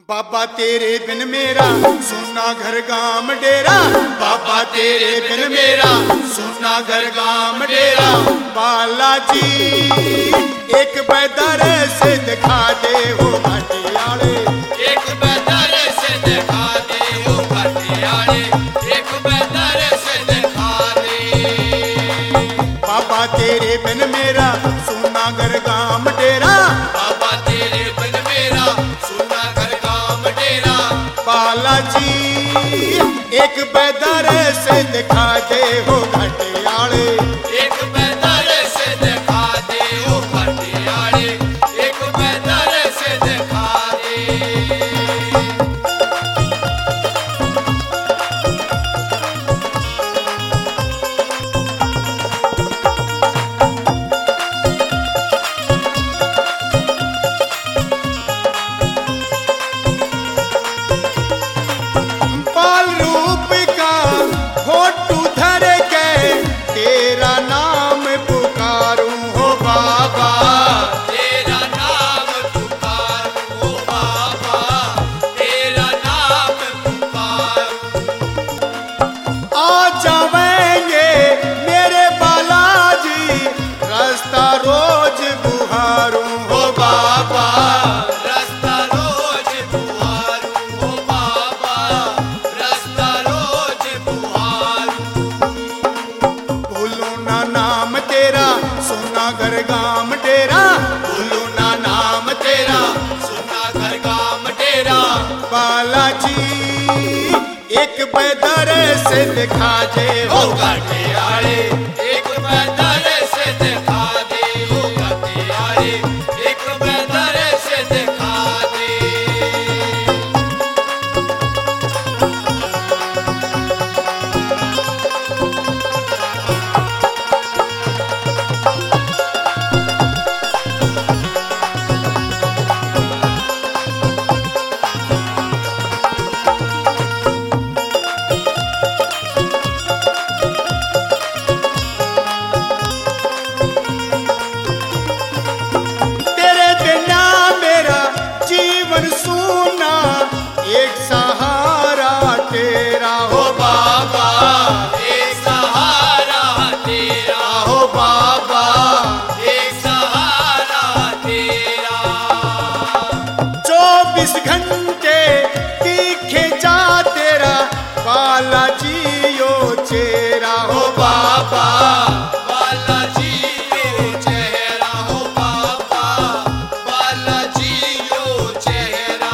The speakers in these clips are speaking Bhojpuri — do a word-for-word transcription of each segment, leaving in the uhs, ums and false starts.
बाबा तेरे बिन मेरा सुना घर गाम डेरा, बाबा तेरे बिन मेरा सुना घर गाम डेरा। बालाजी एक बेदर से दिखा दे हो घाटियाले, एक बेदर से दिखा दे हो घाटियाले, एक बेदर से दिखा दे। बाबा तेरे बिन मेरा सुना घर गाम डेरा, बाबा तेरे बिन मेरा सुना घर गाम डेरा। बालाजी एक बेदर से दिखा दे हो घाटियाले, एक बेदर से दिखा दे हो घाटियाले, एक बेदर से दिखा दे। बाल रूप का फोटू धर के तेरा नाम पुकारूं हो बाबा, तेरा नाम पुकारूं हो बाबा, तेरा नाम पुकारूं। आ जावेंगे मेरे बालाजी रास्ता रोज बुहारूं हो बाबा। रास्ता रोज बुहारूं हो बाबा, रास्ता रोज बुहारूं। भूलू ना नाम तेरा सुना घर गाम डेरा, भूलू ना नाम तेरा सुना घर गाम डेरा। बालाजी एक बेदर से दिखा दे हो हो घाटियाले, एक बेदर से दिखा दे हो घाटियाले, एक बेदर से दिखा दे। तेरे बिना मेरा जीवन सूना, एक सहारा तेरा हो बाबा, एक सहारा तेरा हो बाबा। एक सहारा तेरा। चौबीस घंटे दिखे जा तेरा बालाजी यो चेहरा हो बाबा, बालाजी यो चेहरा हो बाबा, बालाजी यो चेहरा।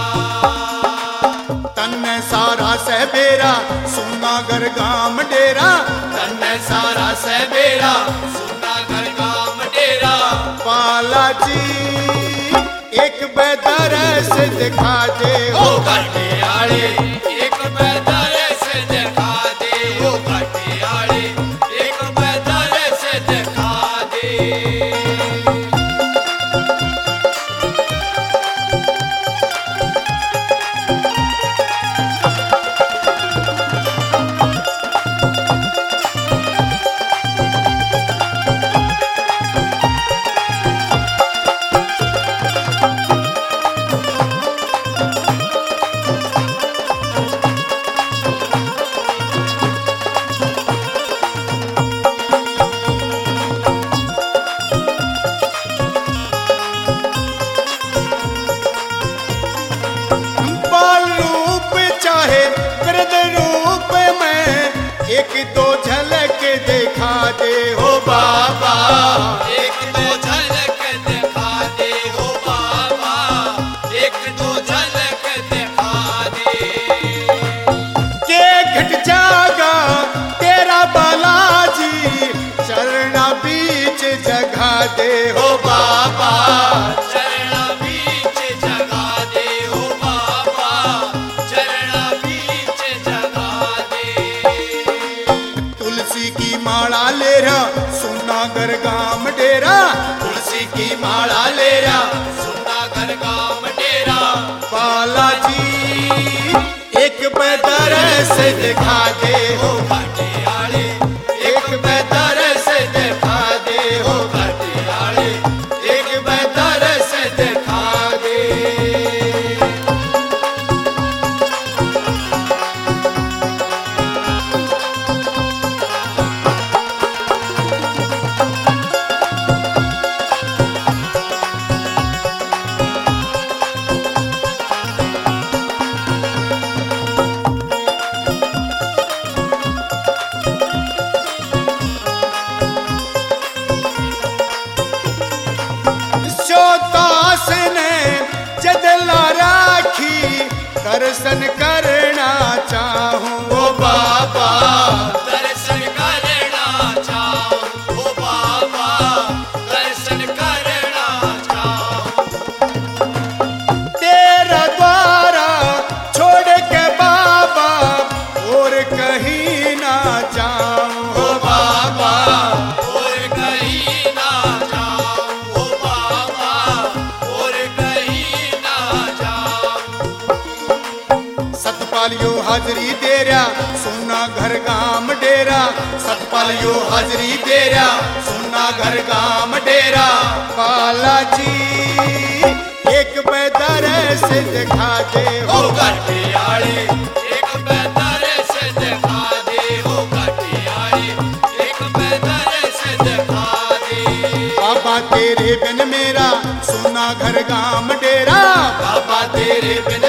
तन सारा सहबेरा सुना घर गाम डेरा, तन सारा सहबेरा सुना घर गाम डेरा। बालाजी एक बेदर से दिखा दे हो हो घाटियाले, एक बेदर से दिखा दे हो घाटियाले, एक बेदर से दिखा दे। बाल रूप चाहे वृद्ध रूप में एक दो झलक दिखा दे हो बाबा, एक दो झलक दिखा दे हो बाबा, एक दो झलक दिखा दे। के घट जागा तेरा बालाजी चरना बीच जगा दे हो बाबा। चरणा बीच जगा दे हो बाबा, चरणा बीच जगा दे। तुलसी की माला ले रहा सुना घर गाम डेरा, तुलसी की माला ले रहा सुना घर गाम डेरा। बालाजी एक बेदर से दिखा दे हो घाटियाले, एक बेदर से दिखा दे हो घाटियाले, एक बेदर से दिखा दे। हाजरी तेरा सोना घर गाम डेरा सतपाल यो हाजरी तेरा सोना घर गाम डेरा बालाजी एक बेदर से दिखा दे ओ घाटियाले एक बेदर से दिखा दे ओ घाटियाले एक बेदर से दिखा दे बाबा तेरे बिन मेरा सोना घर गाम डेरा बाबा तेरे बिन